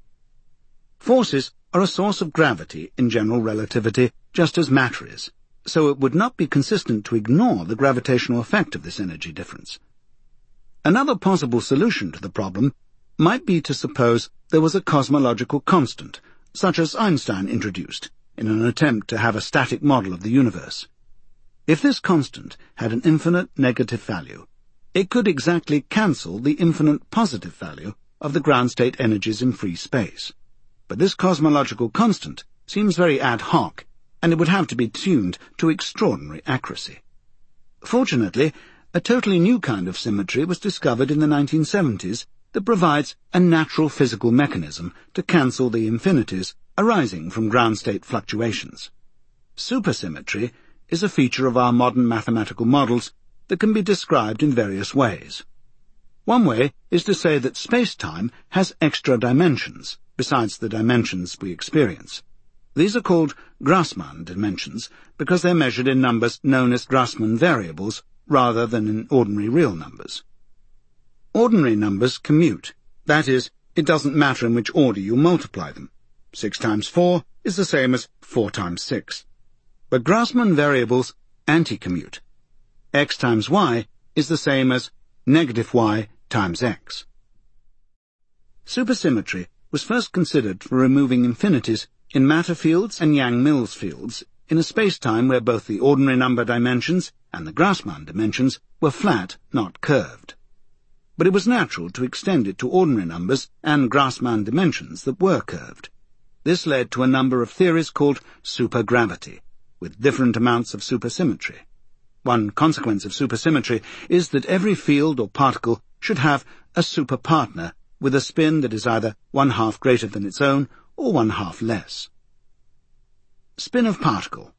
Forces are a source of gravity in general relativity, just as matter is, so it would not be consistent to ignore the gravitational effect of this energy difference. Another possible solution to the problem might be to suppose there was a cosmological constant, such as Einstein introduced, in an attempt to have a static model of the universe. If this constant had an infinite negative value, it could exactly cancel the infinite positive value of the ground state energies in free space. But this cosmological constant seems very ad hoc, and it would have to be tuned to extraordinary accuracy. Fortunately, a totally new kind of symmetry was discovered in the nineteen seventies that provides a natural physical mechanism to cancel the infinities arising from ground state fluctuations. Supersymmetry is a feature of our modern mathematical models that can be described in various ways. One way is to say that space-time has extra dimensions besides the dimensions we experience. These are called Grassmann dimensions because they're measured in numbers known as Grassmann variables rather than in ordinary real numbers. Ordinary numbers commute. That is, it doesn't matter in which order you multiply them. Six times four is the same as four times six. But Grassmann variables anti-commute. X times y is the same as negative y times x. Supersymmetry was first considered for removing infinities in matter fields and Yang-Mills fields in a space-time where both the ordinary number dimensions and the Grassmann dimensions were flat, not curved. But it was natural to extend it to ordinary numbers and Grassmann dimensions that were curved. This led to a number of theories called supergravity, with different amounts of supersymmetry. One consequence of supersymmetry is that every field or particle should have a superpartner with a spin that is either one half greater than its own or one half less. Spin of particle.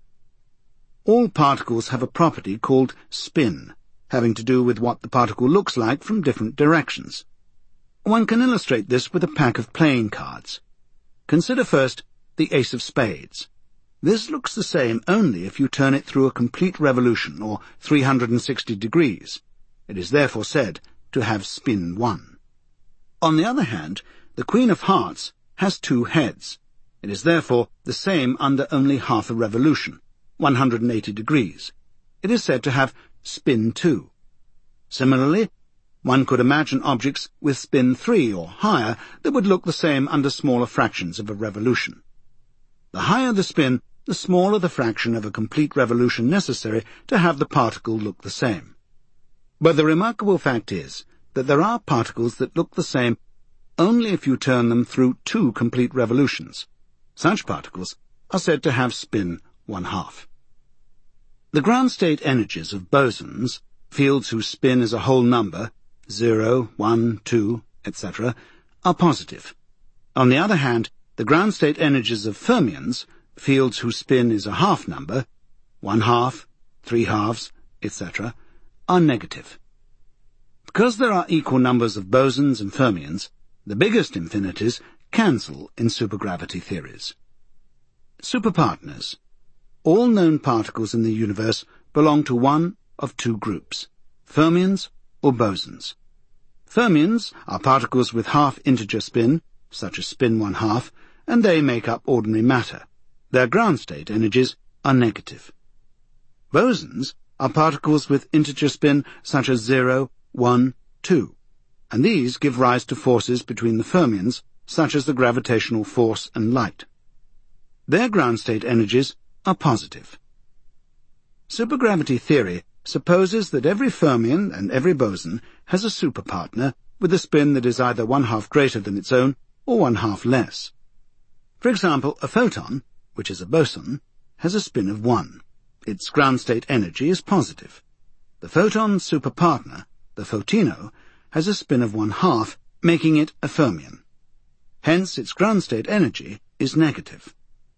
All particles have a property called spin, having to do with what the particle looks like from different directions. One can illustrate this with a pack of playing cards. Consider first the ace of spades. This looks the same only if you turn it through a complete revolution, or three hundred sixty degrees. It is therefore said to have spin one. On the other hand, the Queen of Hearts has two heads. It is therefore the same under only half a revolution, one hundred eighty degrees. It is said to have spin two. Similarly, one could imagine objects with spin three or higher that would look the same under smaller fractions of a revolution. The higher the spin, the smaller the fraction of a complete revolution necessary to have the particle look the same. But the remarkable fact is that there are particles that look the same only if you turn them through two complete revolutions. Such particles are said to have spin one half. The ground state energies of bosons, fields whose spin is a whole number, zero, one, two, et cetera, are positive. On the other hand, the ground state energies of fermions, fields whose spin is a half number, one half, three halves, et cetera, are negative. Because there are equal numbers of bosons and fermions, the biggest infinities cancel in supergravity theories. Superpartners. All known particles in the universe belong to one of two groups, fermions or bosons. Fermions are particles with half-integer spin, such as spin one half, and they make up ordinary matter. Their ground state energies are negative. Bosons are particles with integer spin such as zero, one, two, and these give rise to forces between the fermions, such as the gravitational force and light. Their ground state energies are positive. Supergravity theory supposes that every fermion and every boson has a superpartner with a spin that is either one half greater than its own or one half less. For example, a photon, which is a boson, has a spin of one. Its ground state energy is positive. The photon's superpartner, the photino, has a spin of one half, making it a fermion. Hence, its ground state energy is negative.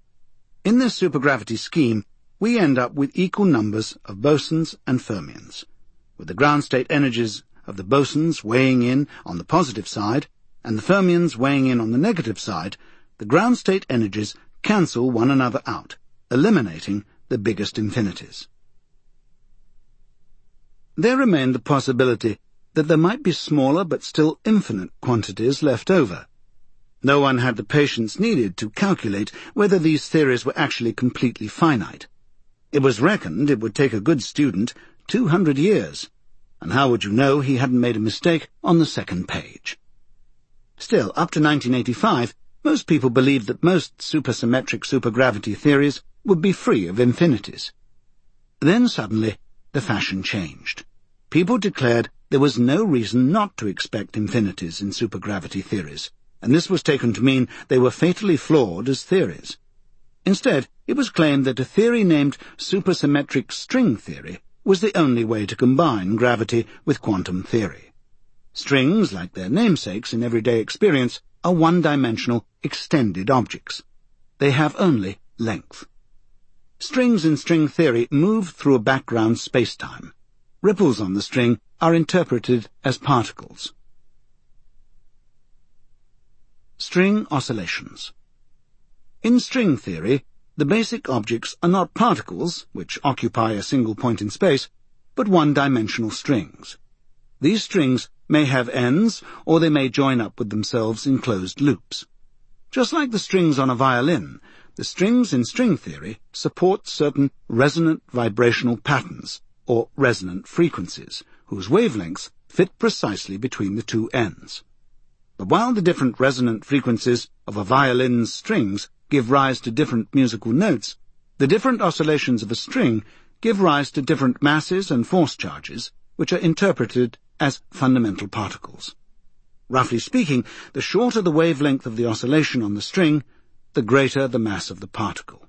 In this supergravity scheme, we end up with equal numbers of bosons and fermions, with the ground state energies of the bosons weighing in on the positive side and the fermions weighing in on the negative side. The ground state energies cancel one another out, eliminating the biggest infinities. There remained the possibility that there might be smaller but still infinite quantities left over. No one had the patience needed to calculate whether these theories were actually completely finite. It was reckoned it would take a good student two hundred years, and how would you know he hadn't made a mistake on the second page? Still, up to nineteen eighty-five, most people believed that most supersymmetric supergravity theories would be free of infinities. Then suddenly, the fashion changed. People declared there was no reason not to expect infinities in supergravity theories, and this was taken to mean they were fatally flawed as theories. Instead, it was claimed that a theory named supersymmetric string theory was the only way to combine gravity with quantum theory. Strings, like their namesakes in everyday experience, are one-dimensional, extended objects. They have only length. Strings in string theory move through a background space-time. Ripples on the string are interpreted as particles. String oscillations. In string theory, the basic objects are not particles, which occupy a single point in space, but one-dimensional strings. These strings may have ends, or they may join up with themselves in closed loops. Just like the strings on a violin, the strings in string theory support certain resonant vibrational patterns, or resonant frequencies, whose wavelengths fit precisely between the two ends. But while the different resonant frequencies of a violin's strings give rise to different musical notes, the different oscillations of a string give rise to different masses and force charges, which are interpreted as fundamental particles. Roughly speaking, the shorter the wavelength of the oscillation on the string, the greater the mass of the particle.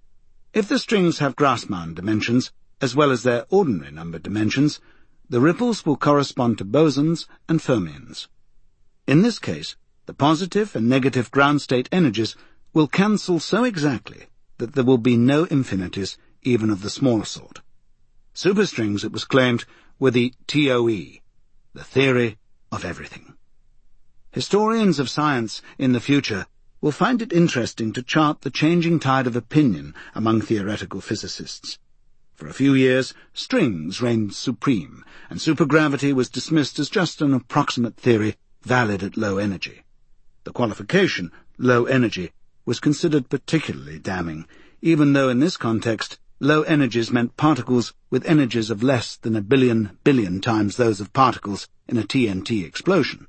If the strings have Grassmann dimensions, as well as their ordinary number dimensions, the ripples will correspond to bosons and fermions. In this case, the positive and negative ground state energies will cancel so exactly that there will be no infinities, even of the smaller sort. Superstrings, it was claimed, were the T O E, the theory of everything. Historians of science in the future will find it interesting to chart the changing tide of opinion among theoretical physicists. For a few years, strings reigned supreme, and supergravity was dismissed as just an approximate theory valid at low energy. The qualification, low energy, was considered particularly damning, even though in this context low energies meant particles with energies of less than a billion billion times those of particles in a T N T explosion.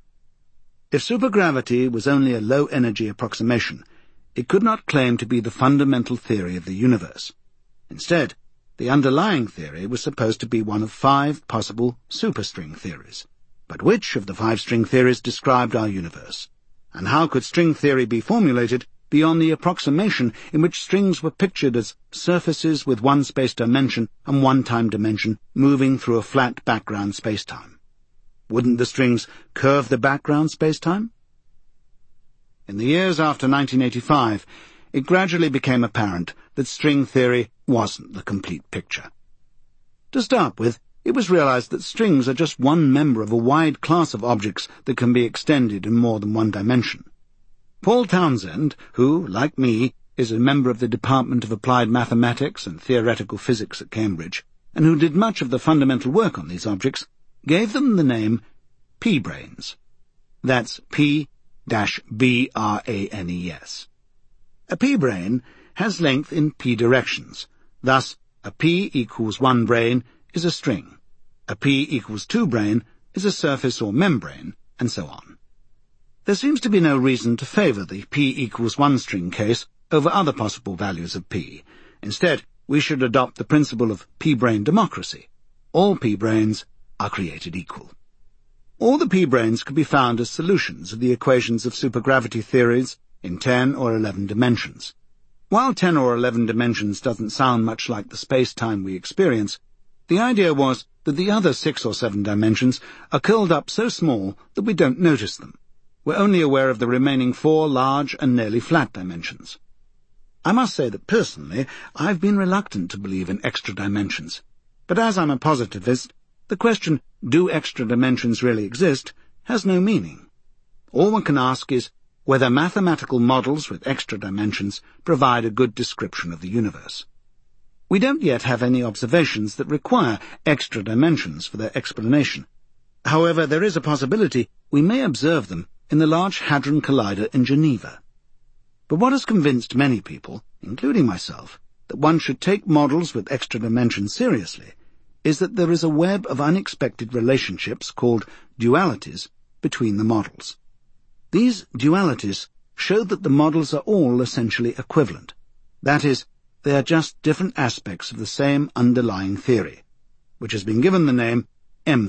If supergravity was only a low-energy approximation, it could not claim to be the fundamental theory of the universe. Instead, the underlying theory was supposed to be one of five possible superstring theories. But which of the five string theories described our universe? And how could string theory be formulated beyond the approximation in which strings were pictured as surfaces with one space dimension and one time dimension moving through a flat background space-time? Wouldn't the strings curve the background space-time? In the years after nineteen eighty-five, it gradually became apparent that string theory wasn't the complete picture. To start with, it was realized that strings are just one member of a wide class of objects that can be extended in more than one dimension. Paul Townsend, who, like me, is a member of the Department of Applied Mathematics and Theoretical Physics at Cambridge, and who did much of the fundamental work on these objects, gave them the name p-branes. That's P B R A N E S. A p-brane has length in p directions. Thus, a p equals one brane is a string. A p equals two brane is a surface or membrane, and so on. There seems to be no reason to favour the p equals one string case over other possible values of p. Instead, we should adopt the principle of p-brane democracy. All p-branes are created equal. All the p-branes could be found as solutions of the equations of supergravity theories in ten or eleven dimensions. While ten or eleven dimensions doesn't sound much like the space-time we experience, the idea was that the other six or seven dimensions are curled up so small that we don't notice them. We're only aware of the remaining four large and nearly flat dimensions. I must say that personally I've been reluctant to believe in extra dimensions, but as I'm a positivist, the question, do extra dimensions really exist, has no meaning. All one can ask is whether mathematical models with extra dimensions provide a good description of the universe. We don't yet have any observations that require extra dimensions for their explanation. However, there is a possibility we may observe them in the Large Hadron Collider in Geneva. But what has convinced many people, including myself, that one should take models with extra dimensions seriously is that there is a web of unexpected relationships called dualities between the models. These dualities show that the models are all essentially equivalent. That is, they are just different aspects of the same underlying theory, which has been given the name M